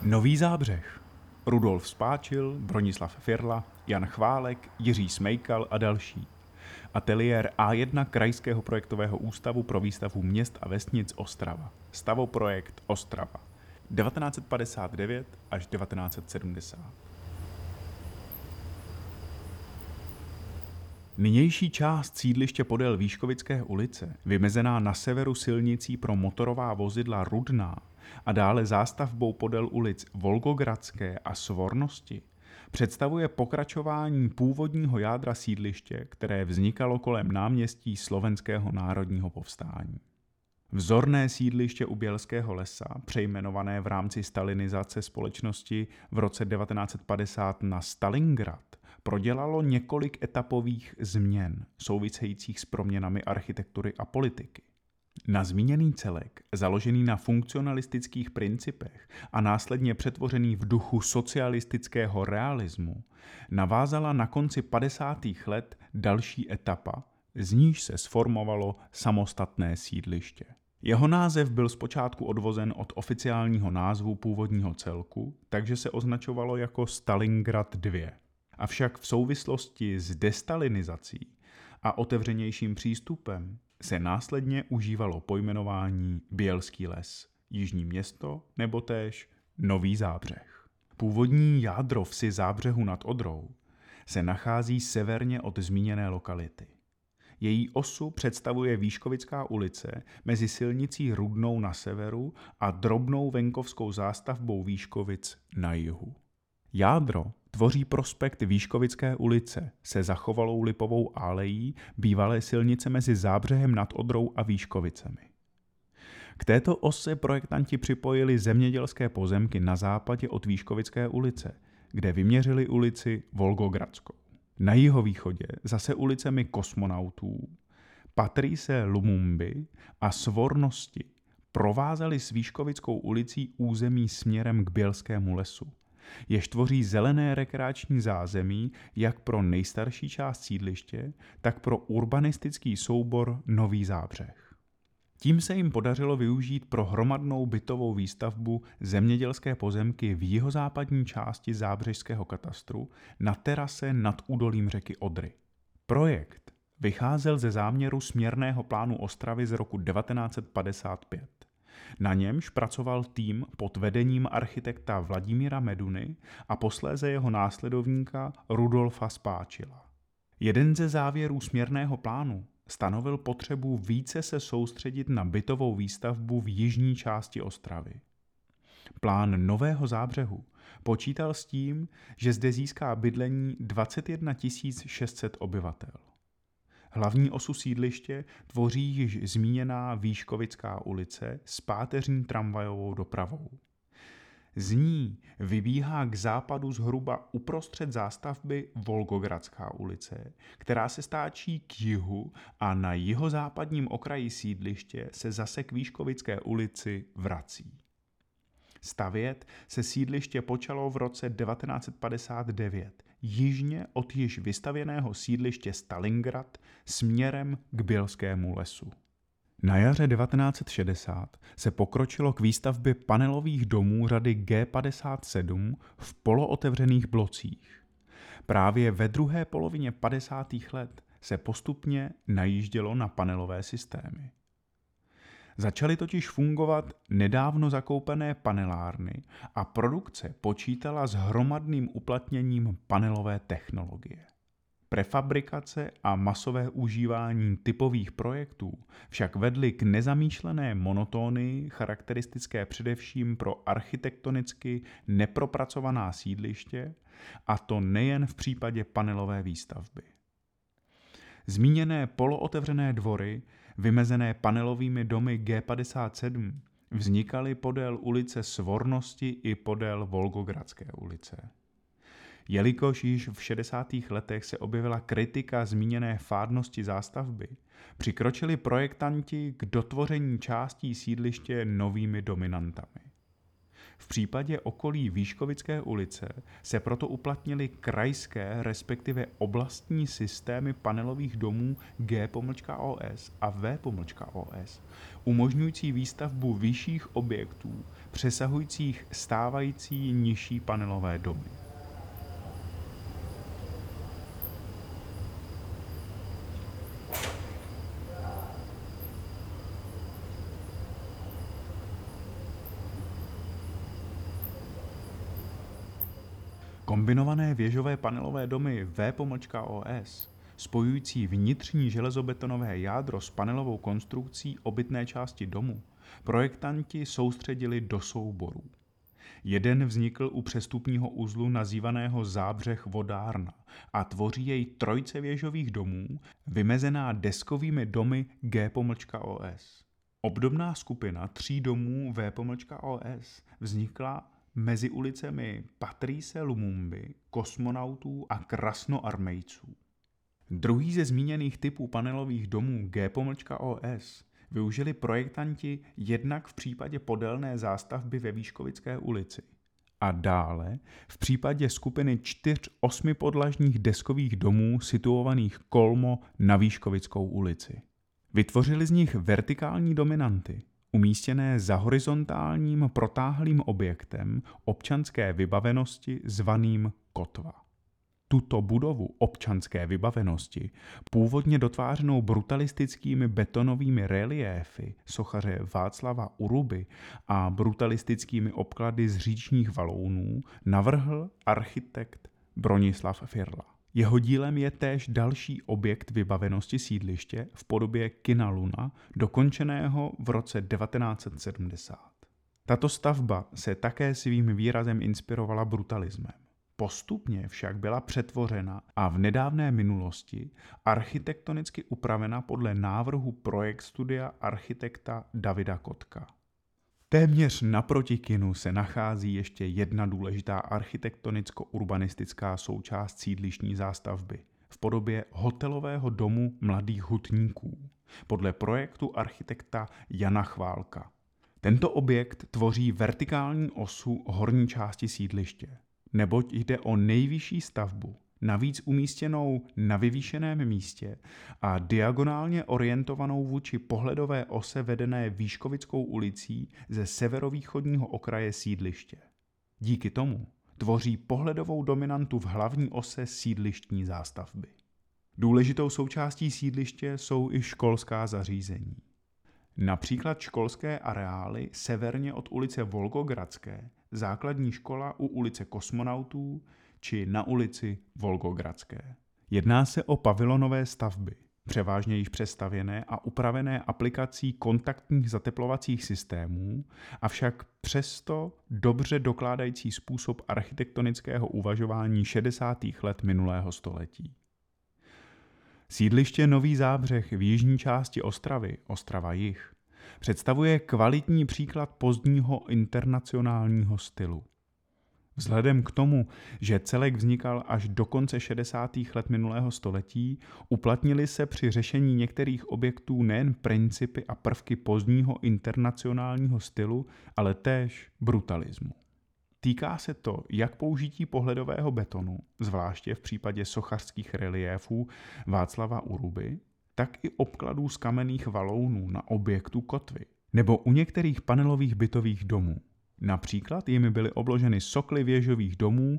Nový Zábřeh. Rudolf Spáčil, Bronislav Firla, Jan Chválek, Jiří Smejkal a další. Ateliér A1 Krajského projektového ústavu pro výstavu měst a vesnic Ostrava. Stavoprojekt Ostrava. 1959 až 1970. Nynější část sídliště podél Výškovické ulice, vymezená na severu silnicí pro motorová vozidla Rudná a dále zástavbou podél ulic Volgogradské a Svornosti, představuje pokračování původního jádra sídliště, které vznikalo kolem náměstí Slovenského národního povstání. Vzorné sídliště u Bělského lesa, přejmenované v rámci stalinizace společnosti v roce 1950 na Stalingrad, prodělalo několik etapových změn souvisejících s proměnami architektury a politiky. Na zmíněný celek, založený na funkcionalistických principech a následně přetvořený v duchu socialistického realismu, navázala na konci 50. let další etapa, z níž se sformovalo samostatné sídliště. Jeho název byl zpočátku odvozen od oficiálního názvu původního celku, takže se označovalo jako Stalingrad 2. Avšak v souvislosti s destalinizací a otevřenějším přístupem se následně užívalo pojmenování Bělský les, Jižní Město nebo též Nový Zábřeh. Původní jádro vsi Zábřehu nad Odrou se nachází severně od zmíněné lokality. Její osu představuje Výškovická ulice mezi silnicí Rudnou na severu a drobnou venkovskou zástavbou Výškovic na jihu. Jádro tvoří prospekt Výškovické ulice se zachovalou lipovou alejí bývalé silnice mezi Zábřehem nad Odrou a Výškovicemi. K této ose projektanti připojili zemědělské pozemky na západě od Výškovické ulice, kde vyměřili ulici Volgogradskou. Na jihovýchodě zase ulicemi Kosmonautů, Patrice Lumumby a Svornosti provázali s Výškovickou ulicí území směrem k Bělskému lesu, jež tvoří zelené rekreační zázemí jak pro nejstarší část sídliště, tak pro urbanistický soubor Nový Zábřeh. Tím se jim podařilo využít pro hromadnou bytovou výstavbu zemědělské pozemky v jihozápadní části zábřežského katastru na terase nad údolím řeky Odry. Projekt vycházel ze záměru směrného plánu Ostravy z roku 1955. Na němž pracoval tým pod vedením architekta Vladimíra Meduny a posléze jeho následovníka Rudolfa Spáčila. Jeden ze závěrů směrného plánu stanovil potřebu více se soustředit na bytovou výstavbu v jižní části Ostravy. Plán Nového Zábřehu počítal s tím, že zde získá bydlení 21 600 obyvatel. Hlavní osu sídliště tvoří již zmíněná Výškovická ulice s páteřní tramvajovou dopravou. Z ní vybíhá k západu zhruba uprostřed zástavby Volgogradská ulice, která se stáčí k jihu a na jihozápadním okraji sídliště se zase k Výškovické ulici vrací. Stavět se sídliště počalo v roce 1959 jižně od již vystavěného sídliště Stalingrad směrem k Bělskému lesu. Na jaře 1960 se pokročilo k výstavbě panelových domů řady G57 v polootevřených blocích. Právě ve druhé polovině 50. let se postupně najíždělo na panelové systémy. Začaly totiž fungovat nedávno zakoupené panelárny a produkce počítala s hromadným uplatněním panelové technologie. Prefabrikace a masové užívání typových projektů však vedly k nezamýšlené monotónii charakteristické především pro architektonicky nepropracovaná sídliště, a to nejen v případě panelové výstavby. Zmíněné polootevřené dvory, vymezené panelovými domy G57, vznikaly podél ulice Svornosti i podél Volgogradské ulice. Jelikož již v 60. letech se objevila kritika zmíněné fádnosti zástavby, přikročili projektanti k dotvoření částí sídliště novými dominantami. V případě okolí Výškovické ulice se proto uplatnily krajské, respektive oblastní systémy panelových domů G-OS a V-OS, umožňující výstavbu vyšších objektů přesahujících stávající nižší panelové domy. Kombinované věžové panelové domy V-OS, spojující vnitřní železobetonové jádro s panelovou konstrukcí obytné části domu, projektanti soustředili do souborů. Jeden vznikl u přestupního uzlu nazývaného Zábřeh vodárna a tvoří jej trojice věžových domů, vymezená deskovými domy G-OS. Obdobná skupina 3 domů V-OS vznikla mezi ulicemi Patrice Lumumby, kosmonautů a krasnoarmejců. Druhý ze zmíněných typů panelových domů G-OS využili projektanti jednak v případě podélné zástavby ve Výškovické ulici a dále v případě skupiny 4 8podlažních deskových domů situovaných kolmo na Výškovickou ulici. Vytvořili z nich vertikální dominanty, umístěné za horizontálním protáhlým objektem občanské vybavenosti zvaným kotva. Tuto budovu občanské vybavenosti, původně dotvářenou brutalistickými betonovými reliéfy sochaře Václava Uruby a brutalistickými obklady z říčních valounů, navrhl architekt Bronislav Firla. Jeho dílem je též další objekt vybavenosti sídliště v podobě kina Luna, dokončeného v roce 1970. Tato stavba se také svým výrazem inspirovala brutalismem. Postupně však byla přetvořena a v nedávné minulosti architektonicky upravena podle návrhu projekt studia architekta Davida Kotka. Téměř naproti kinu se nachází ještě jedna důležitá architektonicko-urbanistická součást sídlištní zástavby v podobě hotelového domu mladých hutníků podle projektu architekta Jana Chválka. Tento objekt tvoří vertikální osu horní části sídliště, neboť jde o nejvyšší stavbu, navíc umístěnou na vyvýšeném místě a diagonálně orientovanou vůči pohledové ose vedené Výškovickou ulicí ze severovýchodního okraje sídliště. Díky tomu tvoří pohledovou dominantu v hlavní ose sídlištní zástavby. Důležitou součástí sídliště jsou i školská zařízení. Například školské areály severně od ulice Volgogradské, základní škola u ulice Kosmonautů či na ulici Volgogradské. Jedná se o pavilonové stavby, převážně již přestavěné a upravené aplikací kontaktních zateplovacích systémů, avšak přesto dobře dokládající způsob architektonického uvažování 60. let minulého století. Sídliště Nový Zábřeh v jižní části Ostravy, Ostrava Jih, představuje kvalitní příklad pozdního internacionálního stylu. Vzhledem k tomu, že celek vznikal až do konce 60. let minulého století, uplatnily se při řešení některých objektů nejen principy a prvky pozdního internacionálního stylu, ale též brutalismu. Týká se to jak použití pohledového betonu, zvláště v případě sochařských reliéfů Václava Uruby, tak i obkladů z kamenných valounů na objektu kotvy, nebo u některých panelových bytových domů. Například jimi byly obloženy sokly věžových domů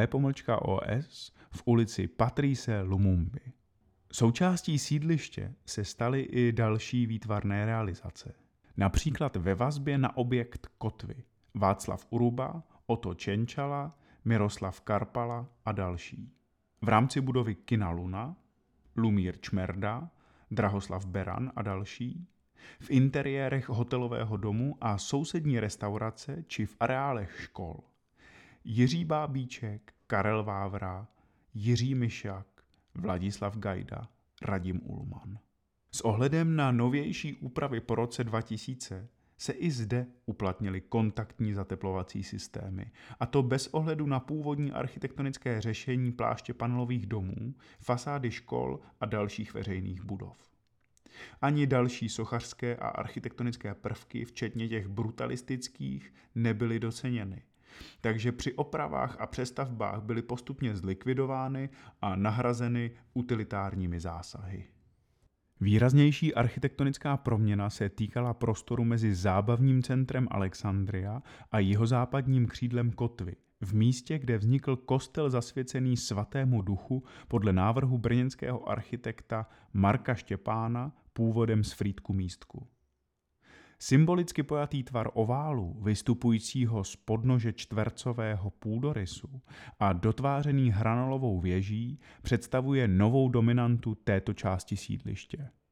V-OS v ulici Patrice Lumumby. Součástí sídliště se staly i další výtvarné realizace. Například ve vazbě na objekt kotvy Václav Uruba, Otto Čenčala, Miroslav Karpala a další. V rámci budovy kina Luna, Lumír Čmerda, Drahoslav Beran a další, v interiérech hotelového domu a sousední restaurace či v areálech škol. Jiří Bábíček, Karel Vávra, Jiří Myšak, Vladislav Gajda, Radim Ullmann. S ohledem na novější úpravy po roce 2000 se i zde uplatnily kontaktní zateplovací systémy, a to bez ohledu na původní architektonické řešení pláště panelových domů, fasády škol a dalších veřejných budov. Ani další sochařské a architektonické prvky, včetně těch brutalistických, nebyly doceněny. Takže při opravách a přestavbách byly postupně zlikvidovány a nahrazeny utilitárními zásahy. Výraznější architektonická proměna se týkala prostoru mezi zábavním centrem Alexandria a jihozápadním křídlem kotvy, v místě, kde vznikl kostel zasvěcený Svatému Duchu podle návrhu brněnského architekta Marka Štěpána, původem z Frýdku Místku. Symbolicky pojatý tvar oválu, vystupujícího z podnože čtvercového půdorysu a dotvářený hranolovou věží, představuje novou dominantu této části sídliště.